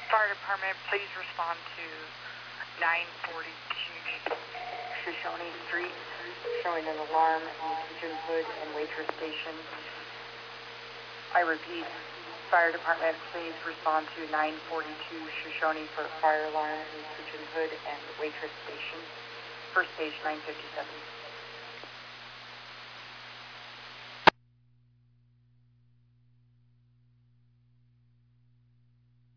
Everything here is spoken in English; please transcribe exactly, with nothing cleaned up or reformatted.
Fire department, please respond to nine forty-two Shoshone Street, showing an alarm in the kitchen hood and waitress station. I repeat, fire department, please respond to nine forty-two Shoshone for a fire alarm in the kitchen hood and waitress station. First page nine fifty-seven.